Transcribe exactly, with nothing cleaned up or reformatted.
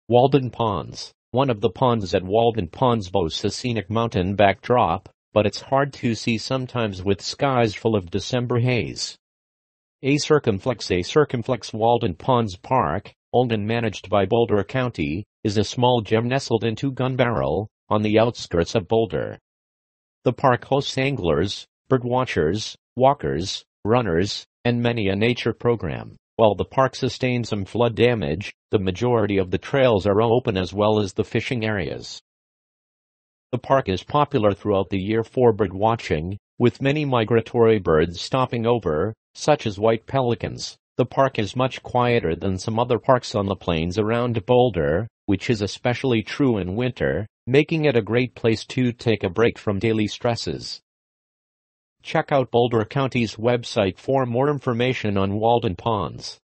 Walden Ponds. One of the ponds at Walden Ponds boasts a scenic mountain backdrop, but it's hard to see sometimes with skies full of December haze. A Circumflex A Circumflex Walden Ponds Park, owned and managed by Boulder County, is a small gem nestled into Gun Barrel, on the outskirts of Boulder. The park hosts anglers, birdwatchers, walkers, runners, and many a nature program. While the park sustained some flood damage, the majority of the trails are open as well as the fishing areas. The park is popular throughout the year for bird watching, with many migratory birds stopping over, such as white pelicans. The park is much quieter than some other parks on the plains around Boulder, which is especially true in winter, making it a great place to take a break from daily stresses. Check out Boulder County's website for more information on Walden Ponds.